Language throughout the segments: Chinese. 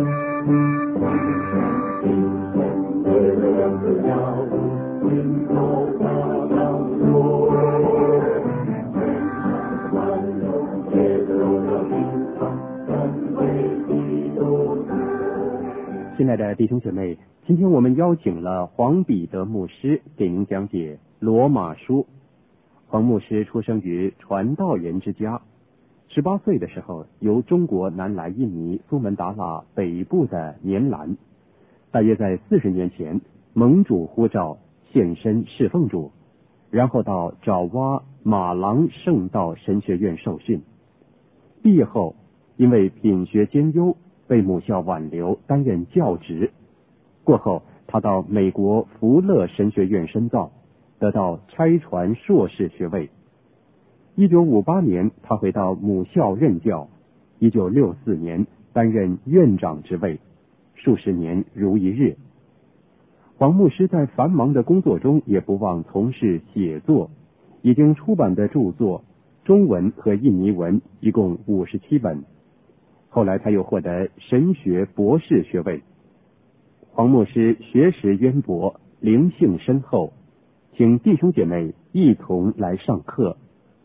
亲爱的弟兄姐妹，今天我们邀请了黄彼得牧师给您讲解罗马书。黄牧师出生于传道人之家，18岁的时候由中国南来印尼苏门答腊北部的棉兰，大约在40年前蒙主呼召献身侍奉主，然后到爪哇马郎圣道神学院受训。毕业后因为品学兼优被母校挽留担任教职，过后他到美国福勒神学院深造，得到差传硕士学位。1958年他回到母校任教，1964年担任院长职位，数十年如一日。黄牧师在繁忙的工作中也不忘从事写作，已经出版的著作中文和印尼文一共57本。后来他又获得神学博士学位。黄牧师学识渊博，灵性深厚，请弟兄姐妹一同来上课。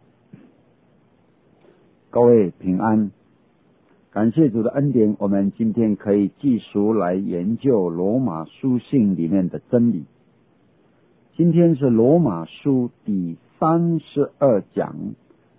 各位平安，感谢主的恩典，我们今天可以继续来研究罗马书信里面的真理。今天是罗马书第32讲，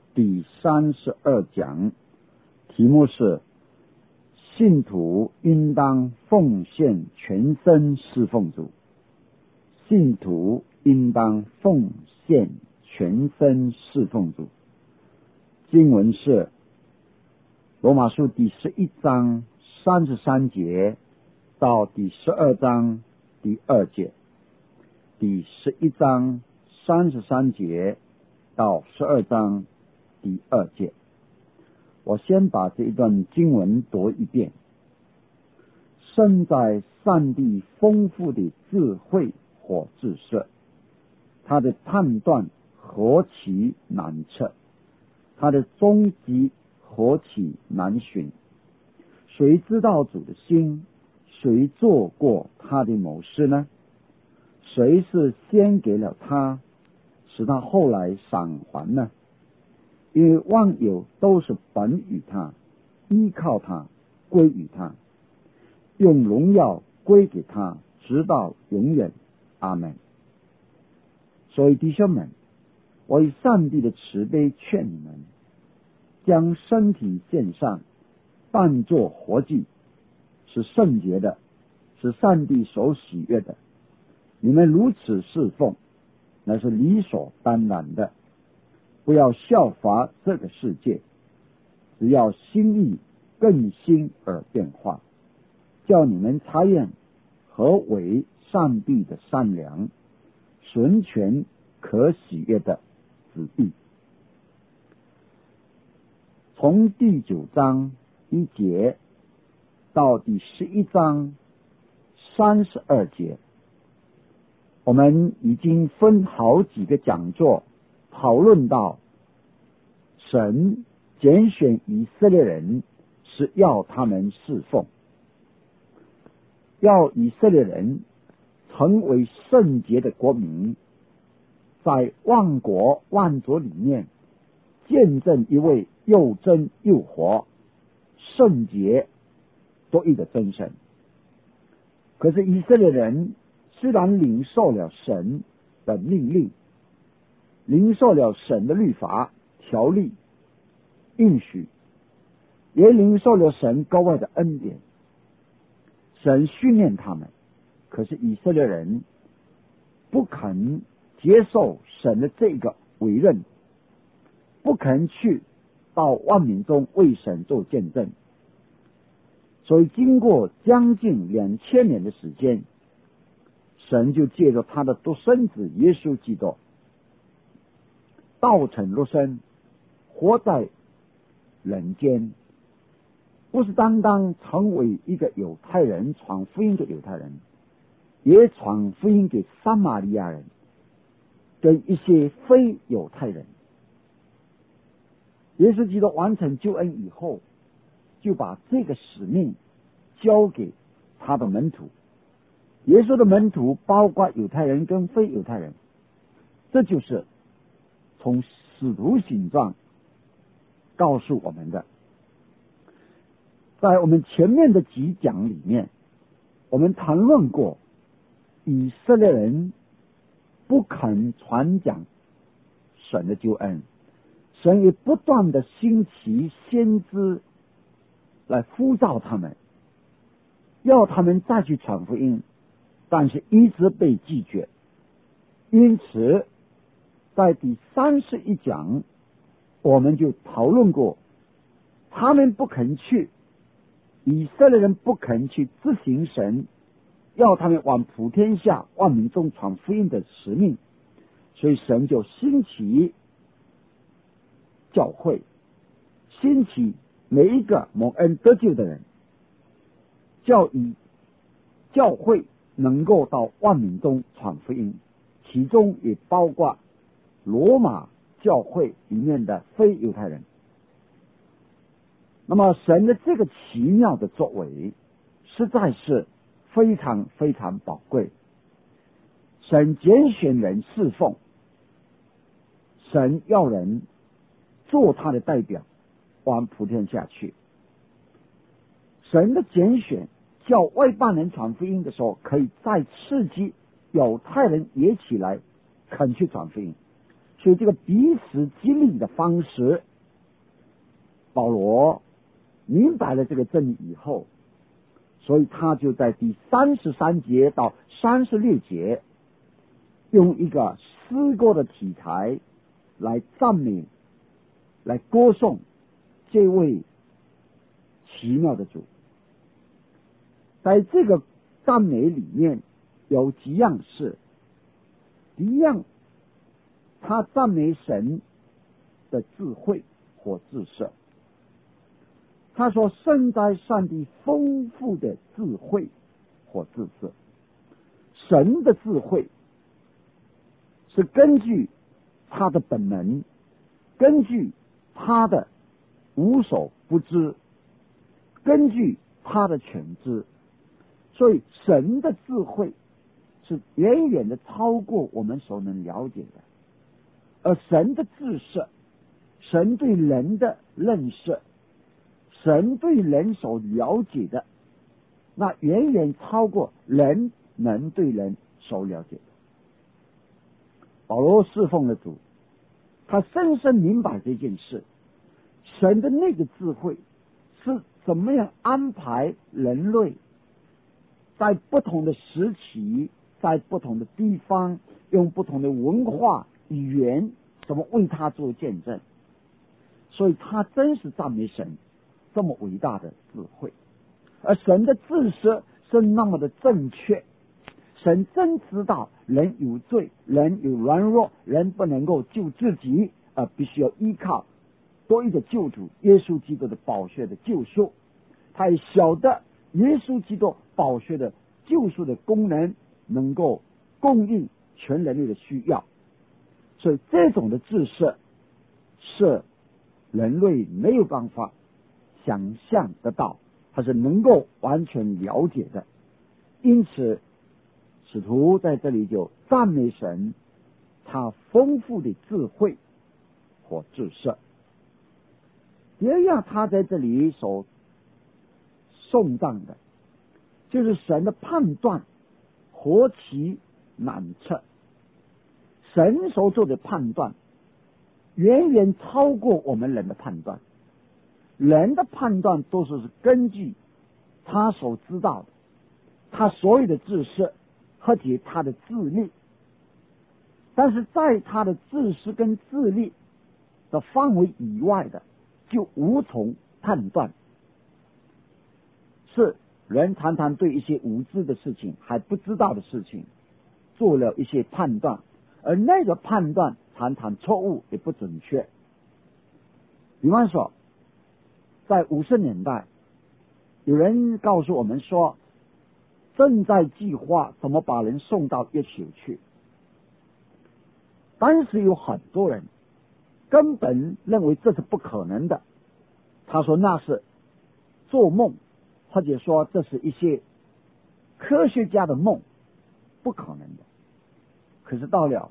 题目是信徒应当奉献全身侍奉主。信徒应当奉献全身侍奉主。经文是罗马书第11章33节到第12章第2节。第11章33节到12章第2节。我先把这一段经文读一遍。身在上帝丰富的智慧和知识，他的判断何其难测，他的终极何其难寻。谁知道主的心？谁做过他的谋士呢？谁是先给了他，使他后来赏还呢？因为万有都是本于他，依靠他，归于他，用荣耀归给他，直到永远。阿们。所以弟兄们，我以上帝的慈悲劝你们，将身体献上，当作活祭，是圣洁的，是上帝所喜悦的。你们如此侍奉，那是理所当然的。不要效法这个世界，只要心意更新而变化，叫你们察验何为上帝的善良、纯全、可喜悦的旨意。从第9章1节到第11章32节，我们已经分好几个讲座讨论到，神拣选以色列人是要他们侍奉，要以色列人成为圣洁的国民，在万国万族里面见证一位又真又活、圣洁多一的真神。可是以色列人虽然领受了神的命令，领受了神的律法、条例、应许，也领受了神高外的恩典，神训练他们，可是以色列人不肯接受神的这个委任，不肯去到万民中为神做见证。所以经过将近2000年的时间，神就借着他的独生子耶稣基督道成肉身，活在人间，不是单单成为一个犹太人，传福音给犹太人，也传福音给撒玛利亚人跟一些非犹太人。耶稣基督完成救恩以后，就把这个使命交给他的门徒。耶稣的门徒包括犹太人跟非犹太人，这就是从使徒行传告诉我们的。在我们前面的几讲里面，我们谈论过以色列人不肯传讲神的救恩，神也不断的兴起先知来呼召他们，要他们再去传福音，但是一直被拒绝。因此在第31讲我们就讨论过，他们不肯去，以色列人不肯去执行神要他们往普天下万民中传福音的使命，所以神就兴起教会，兴起每一个蒙恩得救的人，教会能够到万民中传福音，其中也包括罗马教会里面的非犹太人。那么神的这个奇妙的作为实在是非常非常宝贵。神拣选人侍奉，神要人做他的代表往普天下去。神的拣选叫外邦人传福音的时候，可以再刺激犹太人也起来肯去传福音，所以这个彼此激励的方式，保罗明白了这个真理以后，所以他就在第33节到36节用一个诗歌的题材来赞美，来歌颂这位奇妙的主。在这个赞美里面有几样事。第一样，他赞美神的智慧或智识。他说圣哉上帝丰富的智慧或知识。神的智慧是根据他的本能，根据他的无所不知，根据他的全知，所以神的智慧是远远的超过我们所能了解的。而神的知识，神对人的认识，神对人所了解的，那远远超过人能对人所了解的。保罗侍奉了主，他深深明白这件事，神的那个智慧是怎么样安排人类在不同的时期，在不同的地方，用不同的文化语言怎么为他做见证。所以他真是赞美神这么伟大的智慧。而神的知识是那么的正确，神真知道人有罪，人有软弱，人不能够救自己，必须要依靠多一个救主耶稣基督的宝血的救赎。他也晓得耶稣基督宝血的救赎的功能能够供应全人类的需要，所以这种的知识是人类没有办法想象得到，它是能够完全了解的。因此使徒在这里就赞美神他丰富的智慧或知识。第二样，他在这里所颂赞的就是神的判断何其难测。神所做的判断远远超过我们人的判断。人的判断都是根据他所知道的，他所有的知识和解他的智力，但是在他的知识跟智力的范围以外的就无从判断。是人常常对一些无知的事情，还不知道的事情做了一些判断，而那个判断常常错误也不准确。比方说在50年代有人告诉我们说正在计划怎么把人送到月球去，当时有很多人根本认为这是不可能的，他说那是做梦， 或者说这是一些科学家的梦，不可能的。可是到了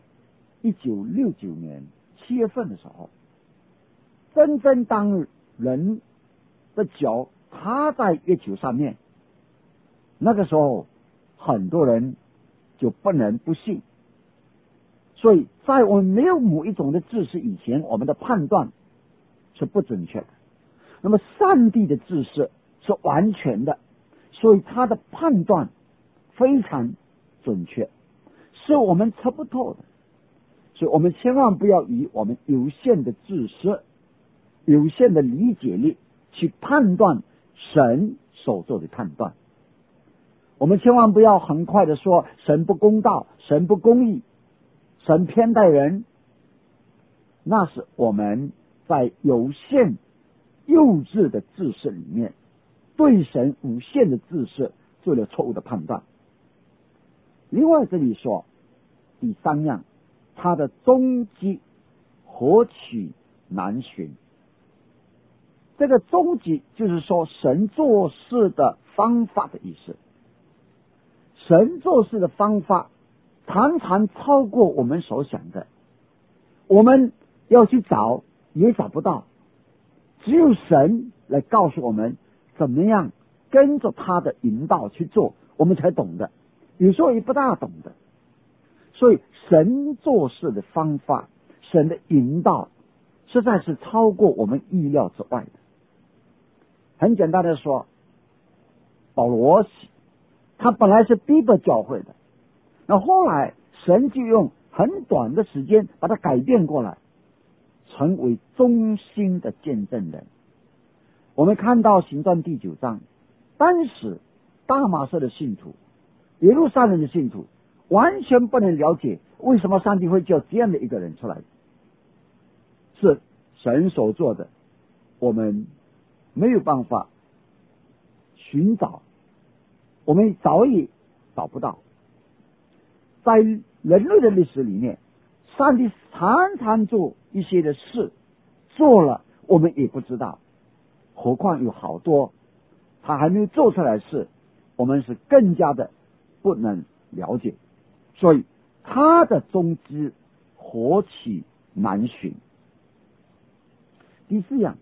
1969年7月份的时候，真正当人的脚踏在月球上面，那个时候很多人就不能不信。所以在我们没有某一种的知识以前，我们的判断是不准确的。那么上帝的知识是完全的，所以他的判断非常准确，是我们测不透的。所以我们千万不要以我们有限的知识、有限的理解力去判断神所做的判断。我们千万不要很快的说神不公道、神不公义、神偏待人，那是我们在有限幼稚的知识里面对神无限的知识做了错误的判断。另外这里说第三样，它的踪迹何其难寻。这个踪迹就是说神做事的方法的意思。神做事的方法常常超过我们所想的，我们要去找也找不到，只有神来告诉我们怎么样跟着他的引导去做，我们才懂的，有时候也不大懂的。所以神做事的方法，神的引导实在是超过我们意料之外的。很简单的说，保罗他本来是逼迫教会的，那后来神就用很短的时间把他改变过来，成为忠心的见证人。我们看到行传第9章，当时大马色的信徒、耶路撒冷的信徒完全不能了解为什么上帝会叫这样的一个人出来，是神所做的，我们没有办法寻找，我们找也找不到。在人类的历史里面，上帝常常做一些的事，做了我们也不知道，何况有好多他还没有做出来的事，我们是更加的不能了解。所以他的踪迹何其难寻。第4样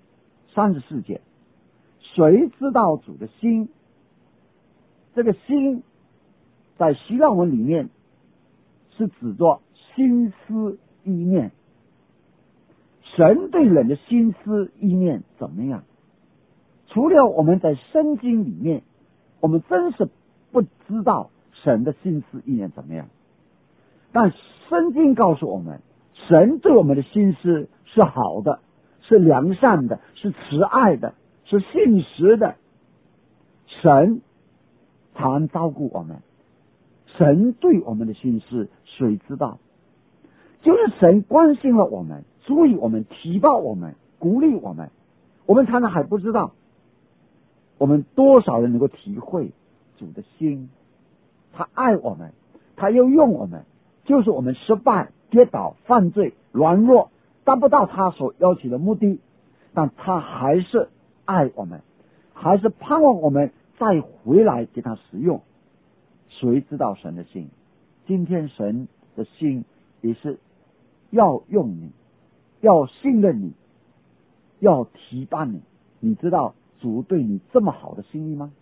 ，34节，谁知道主的心？这个心在希腊文里面是指着心思意念。神对人的心思意念怎么样？除了我们在圣经里面，我们真是不知道神的心思意念怎么样。但圣经告诉我们，神对我们的心思是好的，是良善的，是慈爱的，是信实的。神常照顾我们，神对我们的心思谁知道？就是神关心了我们，注意我们，提报我们，鼓励我们，我们常常还不知道。我们多少人能够体会主的心？他爱我们，他又用我们，就是我们失败、跌倒、犯罪、软弱，达不到他所要求的目的，但他还是爱我们，还是盼望我们再回来给他使用。谁知道神的心？今天神的心也是要用你，要信任你，要提拔你。你知道主对你这么好的心意吗？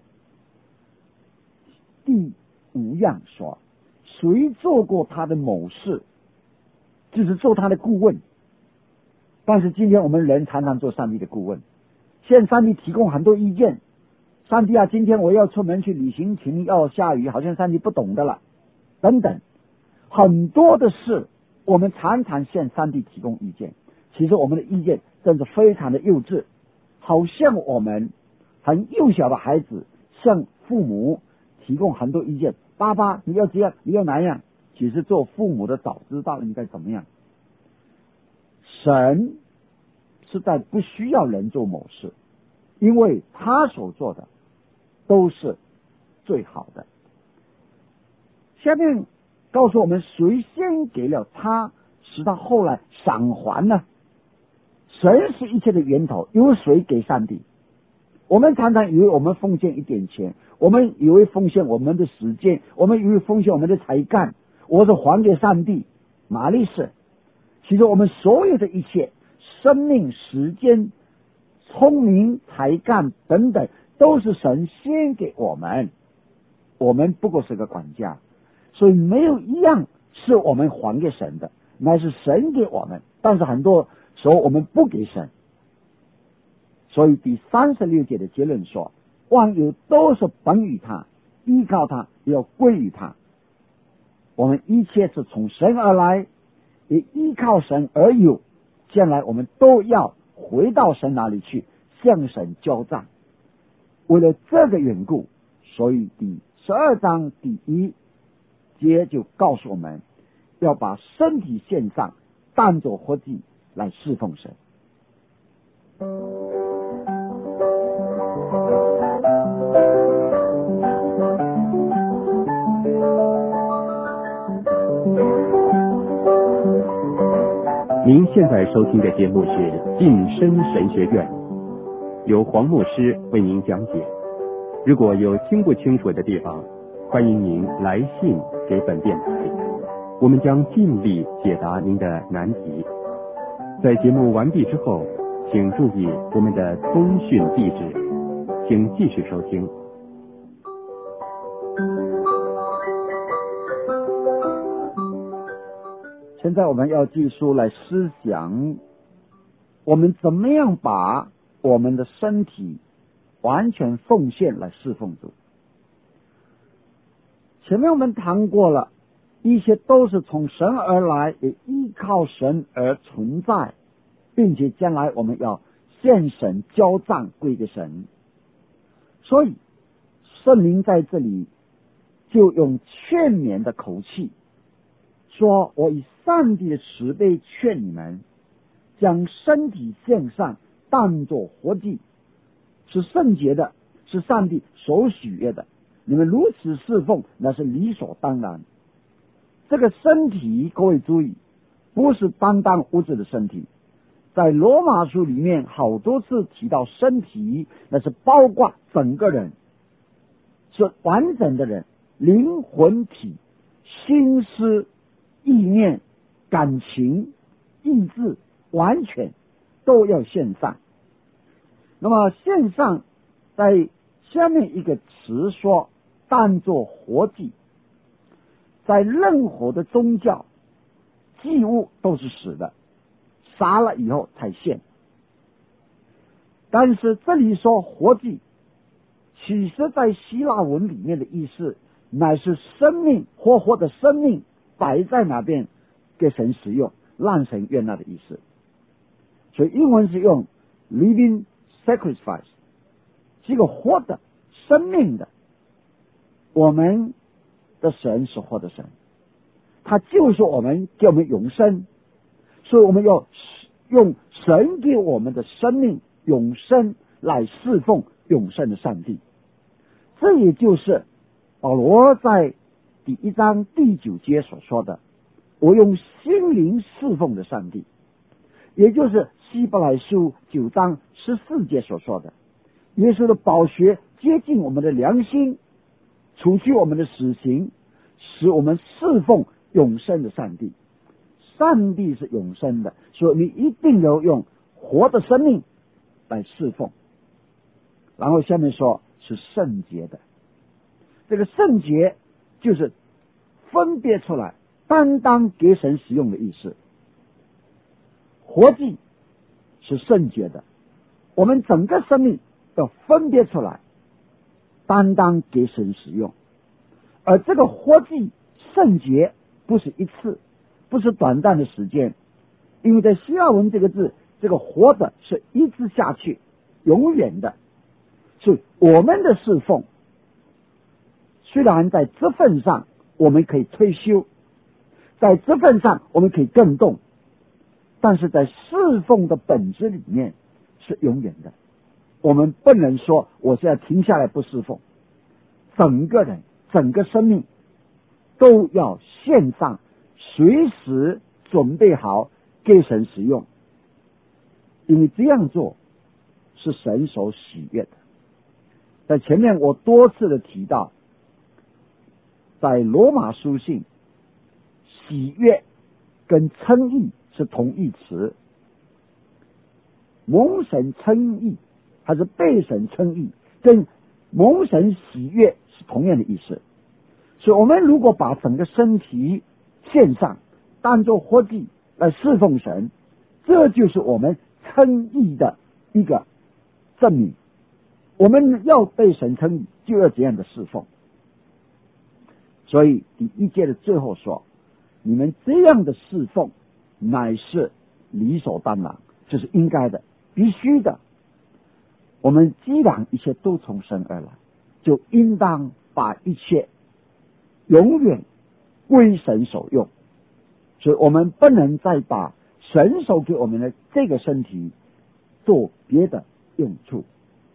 第5样说，谁做过他的某事，就是做他的顾问。但是今天我们人常常做上帝的顾问，向上帝提供很多意见。上帝啊，今天我要出门去旅行，请要下雨，好像上帝不懂的了，等等，很多的事我们常常向上帝提供意见，其实我们的意见真是非常的幼稚，好像我们很幼小的孩子向父母提供很多意见，爸爸你要这样，你要那样，其实做父母的早知道应该怎么样。神是在不需要人做某事，因为他所做的都是最好的。下面告诉我们，谁先给了他，使他后来赏还呢？神是一切的源头，由谁给上帝？ 我们常常以为我们奉献一点钱，我们以为奉献我们的时间，我们以为奉献我们的才干，我是还给上帝。哪里是？其实我们所有的一切，生命、时间、聪明、才干等等，都是神先给我们，我们不过是个管家，所以没有一样是我们还给神的，乃是神给我们。但是很多时候我们不给神，所以第36节的结论说，万有都是本于他，依靠他，要归于他。我们一切是从神而来，也依靠神而有，将来我们都要回到神那里去，向神交账。为了这个缘故，所以第12章第1节就告诉我们，要把身体献上，当作活祭来侍奉神。 您现在收听的节目是《晋升神学院》，由黄牧师为您讲解。如果有听不清楚的地方，欢迎您来信给本电台，我们将尽力解答您的难题。在节目完毕之后，请注意我们的通讯地址，请继续收听。 现在我们要继续来思想，我们怎么样把我们的身体完全奉献来侍奉主。前面我们谈过了，一切都是从神而来，也依靠神而存在，并且将来我们要献神交账归给神。所以圣灵在这里就用劝勉的口气说，我以上帝的慈悲劝你们，将身体献上，当作活祭，是圣洁的，是上帝所喜悦的。你们如此侍奉，那是理所当然。这个身体，各位注意，不是单单物质的身体。在罗马书里面好多次提到身体，那是包括整个人，是完整的人，灵魂体、心思、意念、感情、意志，完全都要献上。那么献上在下面一个词说，当作活祭。在任何的宗教，祭物都是死的，杀了以后才献。但是这里说活祭，其实在希腊文里面的意思，乃是生命，活活的生命摆在那边给神使用，让神悦纳的意思。所以英文是用 living sacrifice， 是一个活的生命的。我们的神是活的神，他就是我们，给我们永生，所以我们要用神给我们的生命永生来侍奉永生的上帝。这也就是保罗在第1章第9节所说的，我用心灵侍奉的上帝，也就是希伯来书9章14节所说的，耶稣的宝血接近我们的良心，除去我们的死刑，使我们侍奉永生的上帝。上帝是永生的，所以你一定要用活的生命来侍奉。然后下面说是圣洁的，这个圣洁就是分别出来，单单给神使用的意思。活祭是圣洁的，我们整个生命要分别出来，单单给神使用。而这个活祭圣洁不是一次，不是短暂的时间，因为在希腊文这个字，这个活的是一直下去，永远的。所以我们的侍奉虽然在这份上我们可以退休，在这份上我们可以更动，但是在侍奉的本质里面是永远的。我们不能说我现在停下来不侍奉，整个人整个生命都要献上，随时准备好给神使用，因为这样做是神所喜悦的。 在前面我多次的提到，在罗马书信，喜悦跟称义是同义词，蒙神称义还是被神称义，跟蒙神喜悦是同样的意思。所以我们如果把整个身体献上，当作活祭来侍奉神，这就是我们称义的一个证明。我们要被神称义，就要这样的侍奉。所以第一节的最后说，你们这样的侍奉乃是理所当然，这是应该的，必须的。我们既然一切都从神而来，就应当把一切永远归神所用。所以我们不能再把神所给我们的这个身体做别的用处。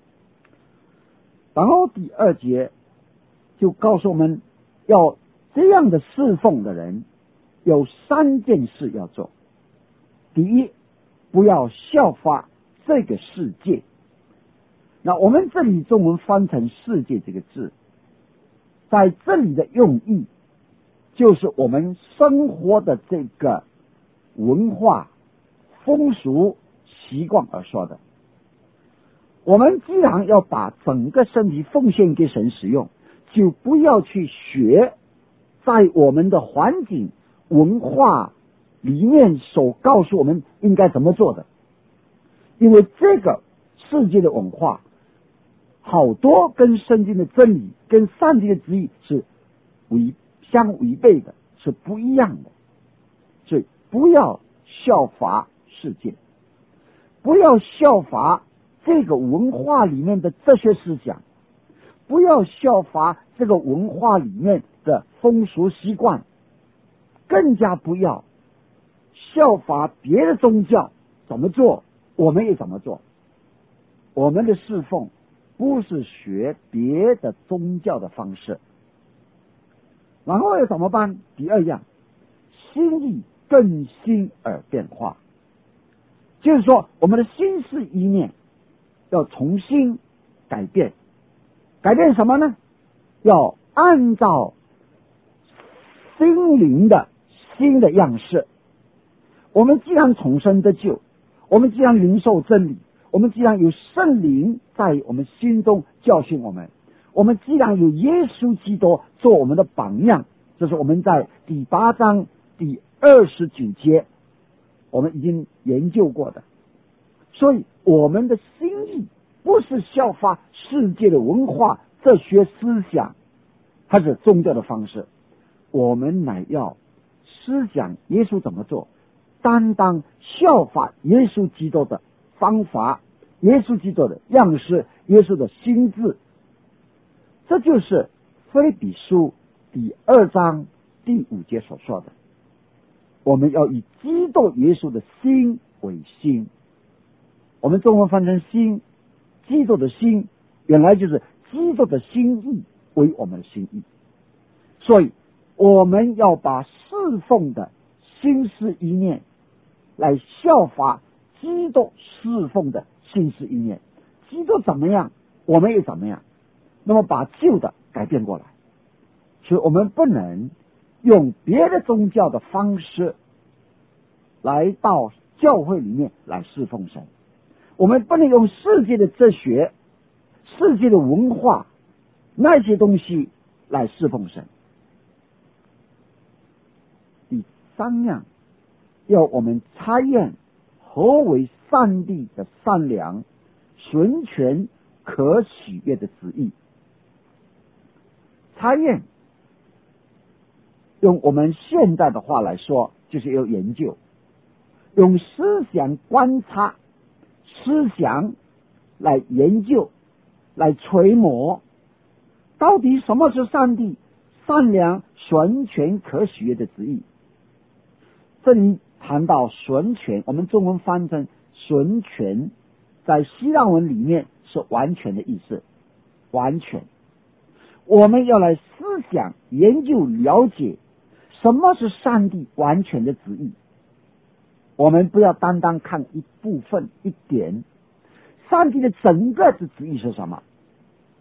然后第二节就告诉我们，要这样的侍奉的人有3件事要做。第一，不要效法这个世界。那我们这里中文翻成世界这个字，在这里的用意就是我们生活的这个文化风俗习惯而说的。我们既然要把整个身体奉献给神使用，就不要去学在我们的环境文化里面所告诉我们应该怎么做的。因为这个世界的文化好多跟圣经的真理跟上帝的旨意是相违背的，是不一样的。所以不要效法世界，不要效法这个文化里面的哲学思想，不要效法这个文化里面的风俗习惯，更加不要效法别的宗教怎么做我们也怎么做。我们的侍奉不是学别的宗教的方式。然后要怎么办？第二样，心意更新而变化，就是说我们的心思意念要重新改变。改变什么呢？要按照心灵的新的样式。我们既然重生得救，我们既然领受真理，我们既然有圣灵在我们心中教训我们，我们既然有耶稣基督做我们的榜样，这是我们在第8章第29节我们已经研究过的。所以我们的心意不是效法世界的文化哲学思想还是宗教的方式，我们乃要思想耶稣怎么做，担当效法耶稣基督的方法，耶稣基督的样式，耶稣的心智。这就是腓立比书第2章第5节所说的，我们要以基督耶稣的心为心。我们中文翻成心，基督的心原来就是基督的心意为我们的心意。所以我们要把侍奉的心思意念来效法基督侍奉的心思意念。基督怎么样我们也怎么样，那么把旧的改变过来。所以我们不能用别的宗教的方式来到教会里面来侍奉神，我们不能用世界的哲学、世界的文化那些东西来侍奉神。第3样，要我们查验何为上帝的善良、纯全、可喜悦的旨意。查验用我们现代的话来说，就是要研究，用思想观察，思想来研究，来揣摩，到底什么是上帝善良、纯全、可喜悦的旨意。这里谈到纯全，我们中文翻成纯全，在希腊文里面是完全的意思，完全。我们要来思想、研究、了解什么是上帝完全的旨意。我们不要单单看一部分一点，上帝的整个的旨意是什么？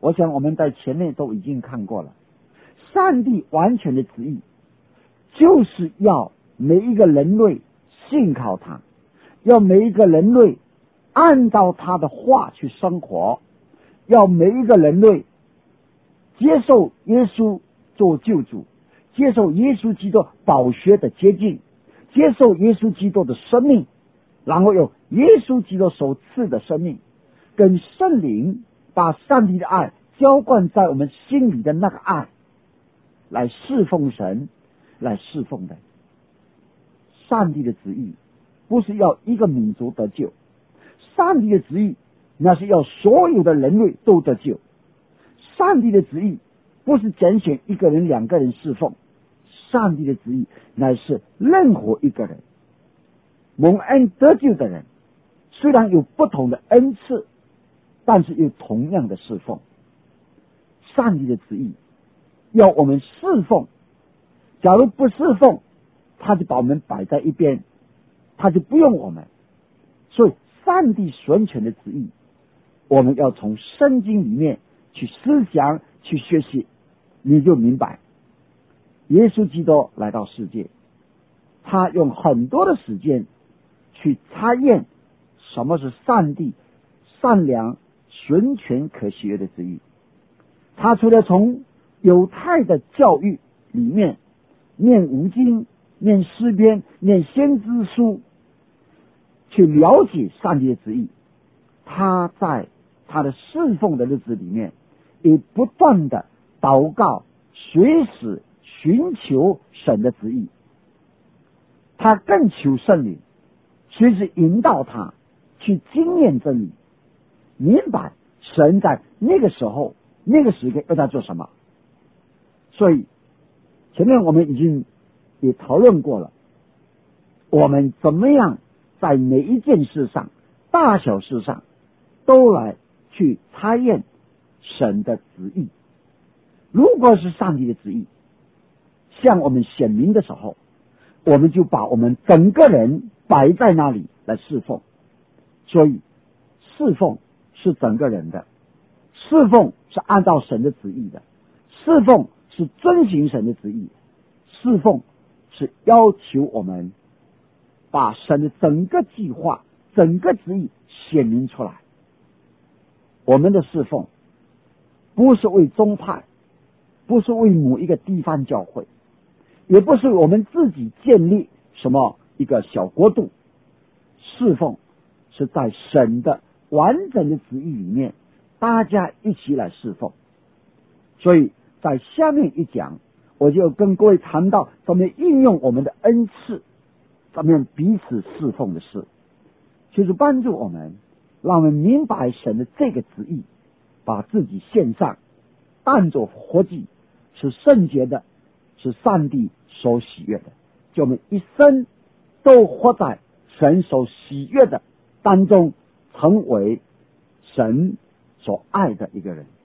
我想我们在前面都已经看过了，上帝完全的旨意就是要每一个人类信靠他，要每一个人类按照他的话去生活，要每一个人类接受耶稣做救主，接受耶稣基督宝血的洁净，接受耶稣基督的生命，然后有耶稣基督所赐的生命跟圣灵把上帝的爱浇灌在我们心里的那个爱来侍奉神，来侍奉人。上帝的旨意不是要一个民族得救，上帝的旨意那是要所有的人类都得救。上帝的旨意不是拣选一个人两个人侍奉，上帝的旨意乃是任何一个人蒙恩得救的人，虽然有不同的恩赐，但是有同样的侍奉。上帝的旨意要我们侍奉，假如不侍奉，他就把我们摆在一边，他就不用我们。所以上帝纯全的旨意，我们要从圣经里面去思想去学习，你就明白耶稣基督来到世界，他用很多的时间去查验什么是上帝善良纯全可喜悦的旨意。他除了从犹太的教育里面念五经、念诗篇、念先知书去了解上帝的旨意，他在他的侍奉的日子里面也不断的祷告，随时寻求神的旨意。他更求圣灵随时引导他去经验真理，明白神在那个时候那个时刻要他做什么。所以前面我们已经也讨论过了，我们怎么样在每一件事上大小事上都来去查验神的旨意。如果是上帝的旨意向我们显明的时候，我们就把我们整个人摆在那里来侍奉。所以侍奉是整个人的，侍奉是按照神的旨意的，侍奉是遵行神的旨意，侍奉是要求我们把神的整个计划整个旨意显明出来。我们的侍奉不是为宗派，不是为某一个地方教会，也不是我们自己建立什么一个小国度，侍奉是在神的完整的旨意里面大家一起来侍奉。所以在下面一讲我就跟各位谈到怎么运用我们的恩赐，怎么样彼此侍奉的事，就是帮助我们让我们明白神的这个旨意，把自己献上当作活祭，是圣洁的，是上帝所喜悦的，就我们一生都活在神所喜悦的当中，成为神所爱的一个人。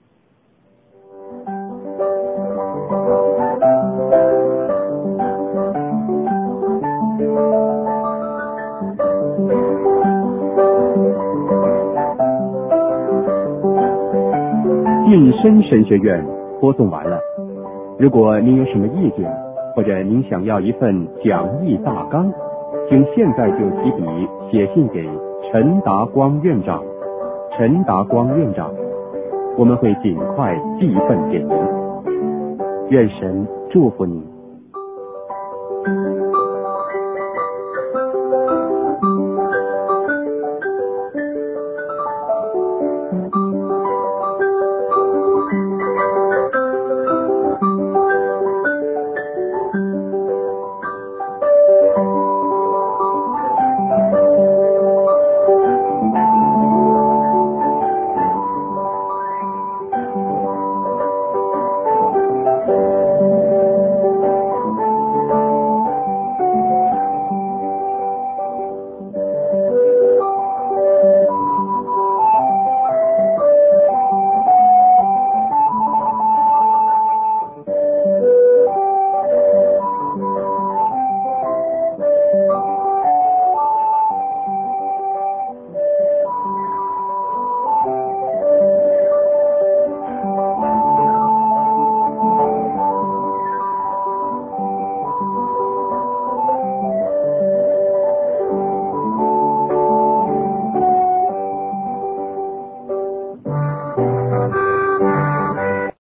晋升神学院播送完了。如果您有什么意见，或者您想要一份讲义大纲，请现在就提笔写信给陈达光院长。陈达光院长，我们会尽快寄一份给您。愿神祝福您。